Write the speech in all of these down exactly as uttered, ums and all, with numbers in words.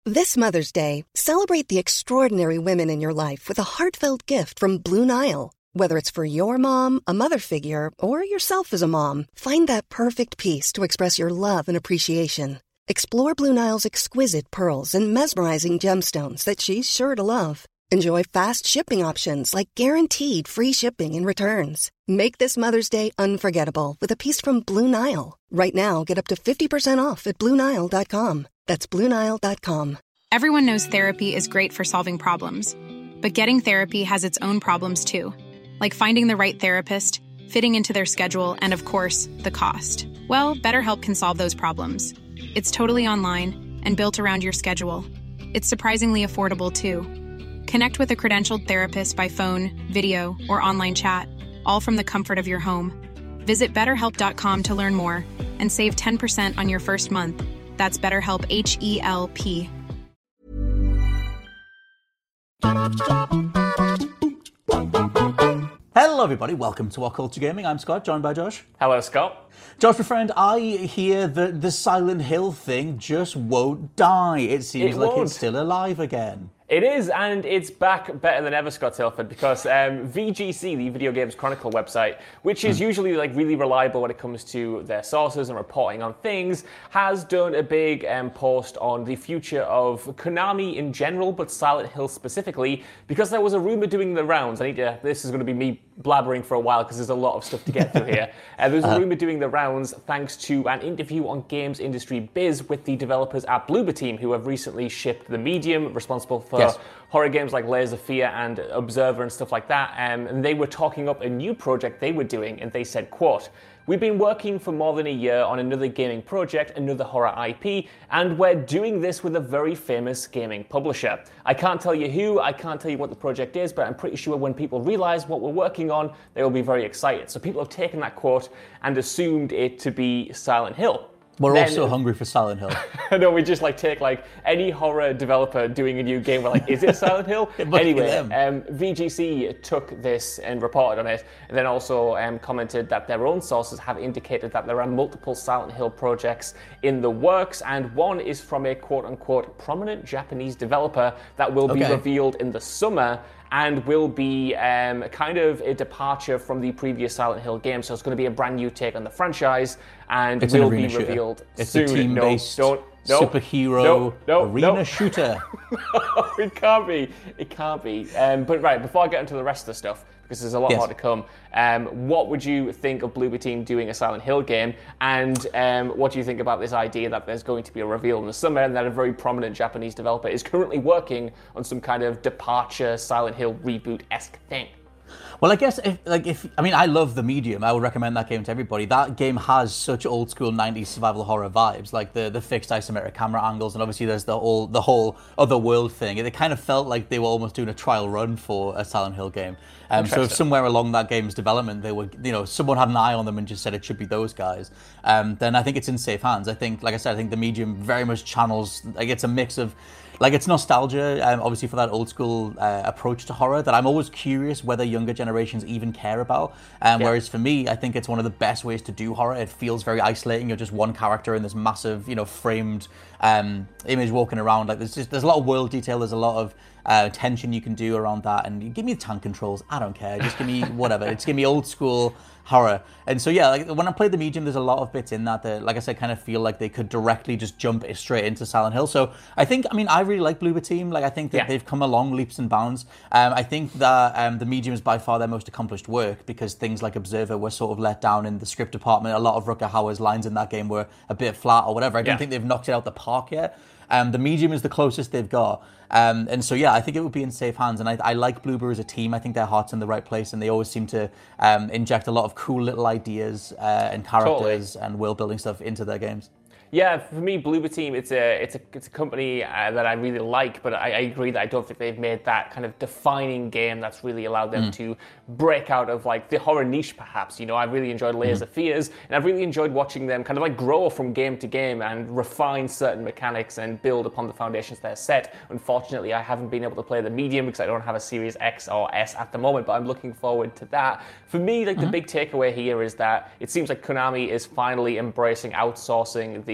This Mother's Day, celebrate the extraordinary women in your life with a heartfelt gift from Blue Nile. Whether it's for your mom, a mother figure, or yourself as a mom, find that perfect piece to express your love and appreciation. Explore Blue Nile's exquisite pearls and mesmerizing gemstones that she's sure to love. Enjoy fast shipping options like guaranteed free shipping and returns. Make this Mother's Day unforgettable with a piece from Blue Nile. Right now, get up to fifty percent off at Blue Nile dot com. That's Blue Nile dot com. Everyone knows therapy is great for solving problems. But getting therapy has its own problems too. Like finding the right therapist, fitting into their schedule, and of course, the cost. Well, BetterHelp can solve those problems. It's totally online and built around your schedule. It's surprisingly affordable too. Connect with a credentialed therapist by phone, video, or online chat, all from the comfort of your home. Visit better help dot com to learn more and save ten percent on your first month. That's BetterHelp, H E L P. Hello everybody, welcome to What Culture Gaming. I'm Scott, joined by Josh. Hello, Scott. Josh, my friend, I hear that the Silent Hill thing just won't die. It seems It like won't. it's still alive again. It is, and it's back better than ever, Scott Tilford, because um, V G C, the Video Games Chronicle website, which is usually like really reliable when it comes to their sources and reporting on things, has done a big um, post on the future of Konami in general, but Silent Hill specifically, because there was a rumor doing the rounds. I need to. This is going to be me blabbering for a while because there's a lot of stuff to get through here. Uh, there's a rumor doing the rounds thanks to an interview on Games Industry Biz with the developers at Bloober Team, who have recently shipped the medium responsible for Yes. horror games like Layers of Fear and Observer and stuff like that. Um, and they were talking up a new project they were doing, and they said, quote, "We've been working for more than a year on another gaming project, another horror I P, and we're doing this with a very famous gaming publisher. I can't tell you who, I can't tell you what the project is, but I'm pretty sure when people realize what we're working on, they will be very excited." So people have taken that quote and assumed it to be Silent Hill. We're Then- all so hungry for Silent Hill. No, we just like take like any horror developer doing a new game. We're like, is it Silent Hill? Look at Anyway, them. um, V G C took this and reported on it, and then also um, commented that their own sources have indicated that there are multiple Silent Hill projects in the works, and one is from a quote-unquote prominent Japanese developer that will be Okay. revealed in the summer, and will be um, kind of a departure from the previous Silent Hill game. So it's going to be a brand new take on the franchise, and It's an will be arena shooter. revealed It's soon. a team-based no, don't, no, superhero no, no, arena no. shooter. It can't be. It can't be. Um, but right, before I get into the rest of the stuff, because there's a lot Yes. more to come, um, what would you think of Bloober Team doing a Silent Hill game? And um, what do you think about this idea that there's going to be a reveal in the summer and that a very prominent Japanese developer is currently working on some kind of departure Silent Hill reboot-esque thing? Well, I guess if, like, if I mean, I love the medium. I would recommend that game to everybody. That game has such old school nineties survival horror vibes, like the the fixed isometric camera angles, and obviously there's the whole the whole other world thing. It kind of felt like they were almost doing a trial run for a Silent Hill game. Um, so if Interesting. somewhere along that game's development, they were, you know, someone had an eye on them and just said it should be those guys, um, then I think it's in safe hands. I think, like I said, I think the medium very much channels, like it's a mix of. Like, it's nostalgia, um, obviously, for that old school uh, approach to horror that I'm always curious whether younger generations even care about. Um, Yeah. Whereas for me, I think it's one of the best ways to do horror. It feels very isolating. You're just one character in this massive, you know, framed um, image walking around. Like, there's just there's a lot of world detail. There's a lot of uh, tension you can do around that. And you give me tank controls. I don't care. Just give me whatever. Just give me old school horror. And so, yeah, like when I played the medium, there's a lot of bits in that that, like I said, kind of feel like they could directly just jump straight into Silent Hill. So I think, I mean, I really like Bloober Team. Like, I think that Yeah. they've come along leaps and bounds. Um, I think that um, the medium is by far their most accomplished work, because things like Observer were sort of let down in the script department. A lot of Rutger Hauer's lines in that game were a bit flat or whatever. I don't Yeah. think they've knocked it out the park yet. Um, the medium is the closest they've got. Um, and so, yeah, I think it would be in safe hands. And I, I like Bloober as a team. I think their heart's in the right place, and they always seem to um, inject a lot of cool little ideas uh, and characters and world building stuff into their games. Yeah, for me, Bloober Team, it's a it's a it's a company uh, that I really like, but I, I agree that I don't think they've made that kind of defining game that's really allowed them to break out of like the horror niche, perhaps. You know, I really enjoyed Layers of Fears, and I've really enjoyed watching them kind of like grow from game to game and refine certain mechanics and build upon the foundations they're set. Unfortunately, I haven't been able to play the medium because I don't have a Series X or S at the moment, but I'm looking forward to that. For me, like the big takeaway here is that it seems like Konami is finally embracing outsourcing the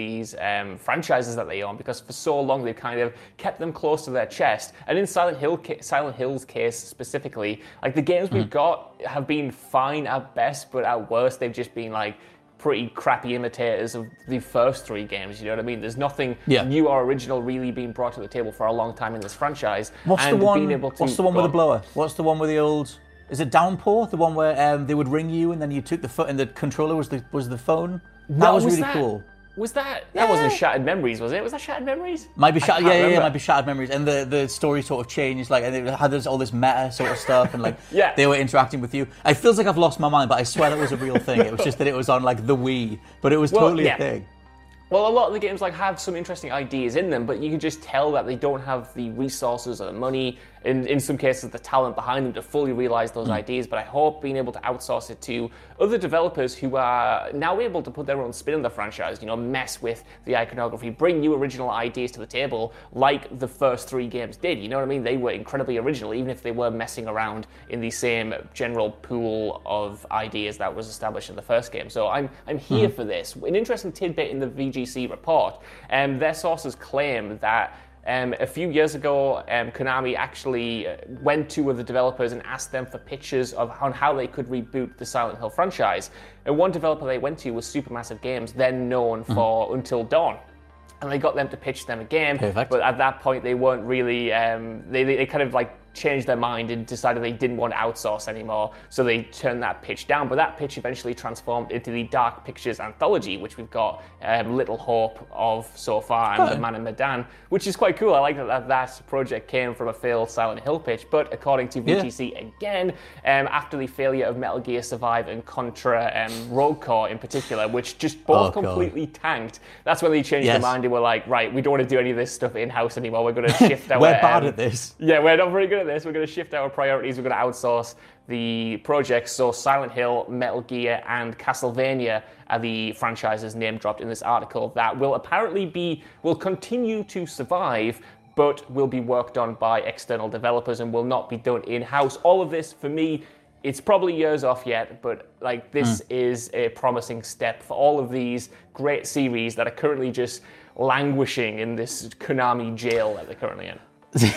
these um, franchises that they own, because for so long they've kind of kept them close to their chest. And in Silent Hill, Silent Hill's case specifically, like the games mm-hmm. we've got have been fine at best, but at worst they've just been like pretty crappy imitators of the first three games, you know what I mean? There's nothing yeah. new or original really being brought to the table for a long time in this franchise. What's and the one, being able to, what's the one with the blower? What's the one with the old... Is it Downpour? The one where um, they would ring you and then you took the foot and the controller was the was the phone? That no, was, was really that, cool. Was that... That yeah. wasn't Shattered Memories, was it? Was that Shattered Memories? Might be Shattered... Yeah, yeah, yeah, might be Shattered Memories. And the, the story sort of changed, like, and it had this, all this meta sort of stuff, and, like, yeah. they were interacting with you. It feels like I've lost my mind, but I swear that was a real thing. It was just that it was on, like, the Wii, but it was well, totally yeah. a thing. Well, a lot of the games like have some interesting ideas in them, but you can just tell that they don't have the resources or the money, in, in some cases the talent behind them to fully realize those mm. ideas. But I hope being able to outsource it to other developers who are now able to put their own spin on the franchise, you know, mess with the iconography, bring new original ideas to the table like the first three games did. You know what I mean? They were incredibly original, even if they were messing around in the same general pool of ideas that was established in the first game. So I'm I'm here mm. for this. An interesting tidbit in the V G C report, um, their sources claim that Um, a few years ago, um, Konami actually went to the developers and asked them for pictures of on how they could reboot the Silent Hill franchise. And one developer they went to was Supermassive Games, then known mm-hmm. for Until Dawn. And they got them to pitch them a game, Perfect. But at that point they weren't really, um, they, they, they kind of like changed their mind and decided they didn't want to outsource anymore, so they turned that pitch down. But that pitch eventually transformed into the Dark Pictures anthology, which we've got um, little hope of so far, and The Man in Medan, which is quite cool. I like that, that that project came from a failed Silent Hill pitch, but according to V G C yeah. again, um, after the failure of Metal Gear Survive and Contra um, Rogue Core in particular, which just both oh, completely tanked, that's when they changed yes. their mind and were like, right, we don't want to do any of this stuff in-house anymore, we're going to shift our... we're bad um, at this. Yeah, we're not very good at this. We're going to shift our priorities. We're going to outsource the projects. So Silent Hill, Metal Gear, and Castlevania are the franchises name dropped in this article that will apparently be, will continue to survive, but will be worked on by external developers and will not be done in-house. All of this, for me, it's probably years off yet, but like this mm. is a promising step for all of these great series that are currently just languishing in this Konami jail that they're currently in.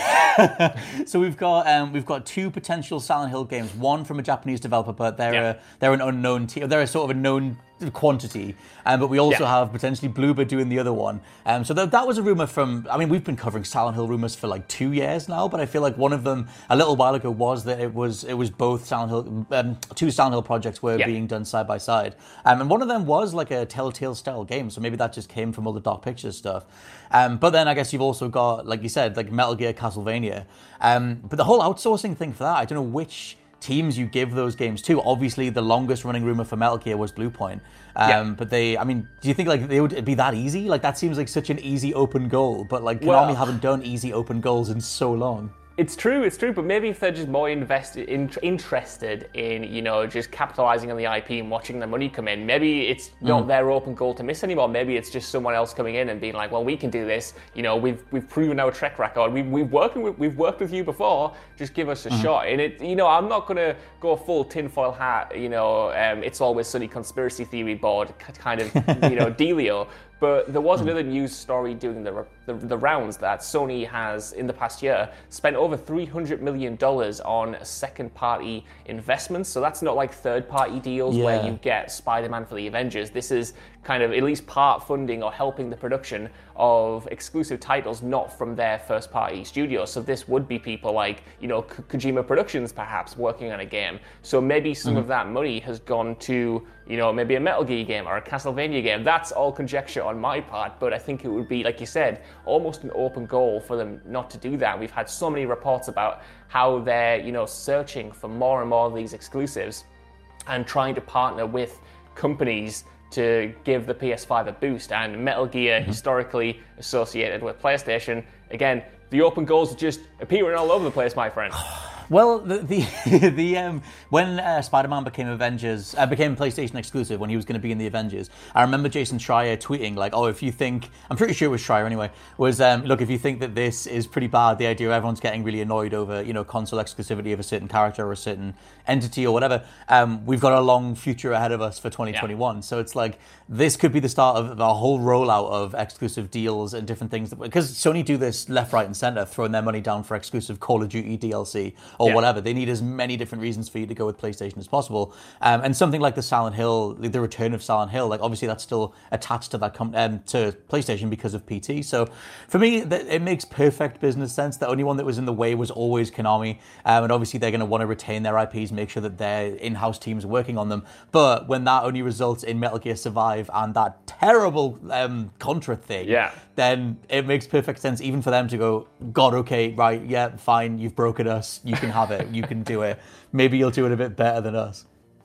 So we've got um, we've got two potential Silent Hill games. One from a Japanese developer, but they're yeah. a, they're an unknown team. They're a sort of a known quantity. Um, but we also yeah. have potentially Bloober doing the other one. Um, so th- that was a rumor from. I mean, we've been covering Silent Hill rumors for like two years now. But I feel like one of them a little while ago was that it was it was both Silent Hill, um, two Silent Hill projects were yeah. being done side by side. Um, and one of them was like a Telltale style game. So maybe that just came from all the Dark Pictures stuff. Um, but then I guess you've also got, like you said, like Metal Gear, Castlevania. Um, but the whole outsourcing thing for that, I don't know which teams you give those games to. Obviously, the longest running rumor for Metal Gear was Bluepoint. Um, yeah. But they, I mean, do you think like they would be that easy? Like that seems like such an easy open goal. But like Konami well, haven't done easy open goals in so long. It's true, it's true, but maybe if they're just more invested, in, interested in, you know, just capitalizing on the I P and watching the money come in, maybe it's not mm. their open goal to miss anymore. Maybe it's just someone else coming in and being like, well, we can do this. You know, we've we've proven our track record. We've we've worked with, we've worked with you before. Just give us a mm. shot. And it, you know, I'm not gonna go full tinfoil hat. You know, um, it's always sunny conspiracy theory board kind of, you know, dealio. But there was another news story doing the, the the rounds that Sony has, in the past year, spent over three hundred million dollars on second-party investments. So that's not like third-party deals yeah. where you get Spider-Man for the Avengers. This is kind of at least part funding or helping the production of exclusive titles not from their first-party studios. So this would be people like, you know, Ko- Kojima Productions perhaps working on a game. So maybe some mm-hmm. of that money has gone to, you know, maybe a Metal Gear game or a Castlevania game. That's all conjecture on my part, but I think it would be, like you said, almost an open goal for them not to do that. We've had so many reports about how they're, you know, searching for more and more of these exclusives and trying to partner with companies to give the P S five a boost. And Metal Gear, mm-hmm. historically associated with PlayStation, again, the open goals are just appearing all over the place, my friend. Well, the the, the um, when uh, Spider-Man became Avengers, uh, became PlayStation exclusive, when he was going to be in the Avengers, I remember Jason Schreier tweeting like, "Oh, if you think," I'm pretty sure it was Schreier anyway, was um, look, if you think that this is pretty bad, the idea of everyone's getting really annoyed over, you know, console exclusivity of a certain character or a certain entity or whatever, um, we've got a long future ahead of us for twenty twenty-one. Yeah. So it's like this could be the start of a whole rollout of exclusive deals and different things, that, because Sony do this left, right, and center, throwing their money down for exclusive Call of Duty D L C. Or yeah. whatever. They need as many different reasons for you to go with PlayStation as possible. Um, and something like the Silent Hill, the return of Silent Hill, like obviously that's still attached to that com- um, to PlayStation because of P T. So for me, th- it makes perfect business sense. The only one that was in the way was always Konami. Um, and obviously they're going to want to retain their I Ps, make sure that their in-house teams are working on them. But when that only results in Metal Gear Survive and that terrible um, Contra thing, yeah. then it makes perfect sense even for them to go, God, okay, right, yeah, fine, you've broken us, you can have it, you can do it. Maybe you'll do it a bit better than us.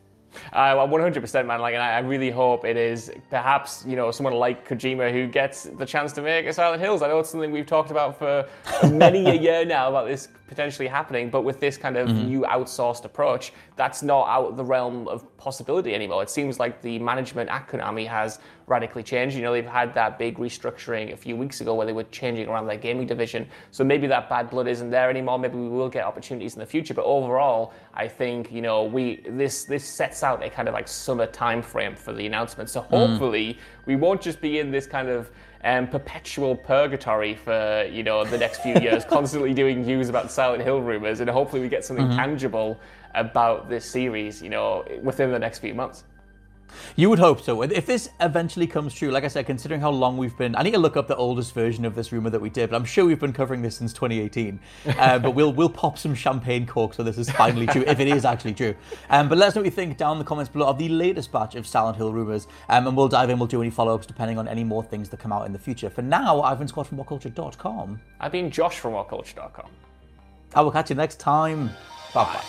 Uh, well, one hundred percent, man. Like, and I, I really hope it is perhaps, you know, someone like Kojima who gets the chance to make a Silent Hills. I know it's something we've talked about for many a year now about this potentially happening, but with this kind of mm-hmm. new outsourced approach, that's not out of the realm of possibility anymore. It seems like the management at Konami has radically changed. You know, they've had that big restructuring a few weeks ago where they were changing around their gaming division. So maybe that bad blood isn't there anymore. Maybe we will get opportunities in the future. But overall, I think, you know, we this this sets out a kind of like summer time frame for the announcement. So hopefully mm. we won't just be in this kind of um, perpetual purgatory for, you know, the next few years, constantly doing news about Silent Hill rumors, and hopefully we get something mm-hmm. tangible about this series, you know, within the next few months. You would hope so. If this eventually comes true, like I said, considering how long we've been, I need to look up the oldest version of this rumor that we did, but I'm sure we've been covering this since twenty eighteen. Uh, but we'll we'll pop some champagne corks so this is finally true, if it is actually true. Um, but let us know what you think down in the comments below of the latest batch of Silent Hill rumors, um, and we'll dive in. We'll do any follow-ups depending on any more things that come out in the future. For now, I've been Scott from what culture dot com. I've been Josh from what culture dot com. I will catch you next time. Bye bye.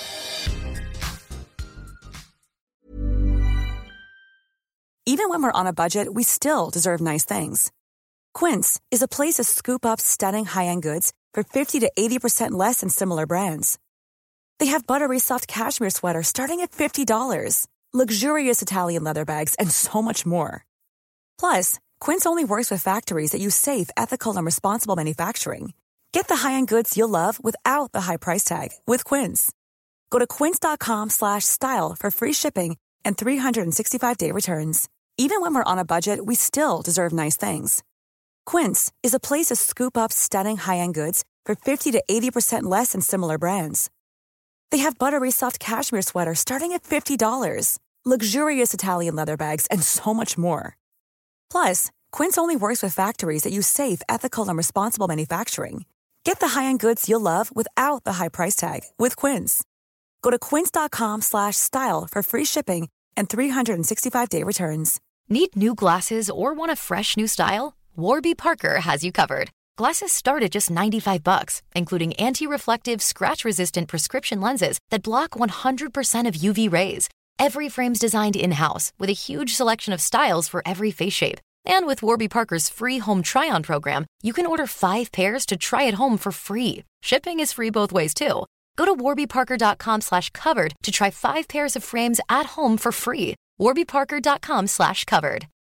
Even when we're on a budget, we still deserve nice things. Quince is a place to scoop up stunning high-end goods for fifty to eighty percent less than similar brands. They have buttery soft cashmere sweaters starting at fifty dollars, luxurious Italian leather bags, and so much more. Plus, Quince only works with factories that use safe, ethical, and responsible manufacturing. Get the high-end goods you'll love without the high price tag with Quince. Go to quince.com slash style for free shipping and three sixty-five day returns. Even when we're on a budget, we still deserve nice things. Quince is a place to scoop up stunning high-end goods for fifty to eighty percent less than similar brands. They have buttery soft cashmere sweaters starting at fifty dollars, luxurious Italian leather bags, and so much more. Plus, Quince only works with factories that use safe, ethical, and responsible manufacturing. Get the high-end goods you'll love without the high price tag with Quince. Go to quince.com slash style for free shipping and three sixty-five day returns. Need new glasses or want a fresh new style? Warby Parker has you covered. Glasses start at just ninety-five bucks, including anti-reflective, scratch-resistant prescription lenses that block one hundred percent of U V rays. Every frame's designed in-house with a huge selection of styles for every face shape. And with Warby Parker's free home try-on program, you can order five pairs to try at home for free. Shipping is free both ways, too. Go to warbyparker.com slash covered to try five pairs of frames at home for free. warbyparker.com slash covered.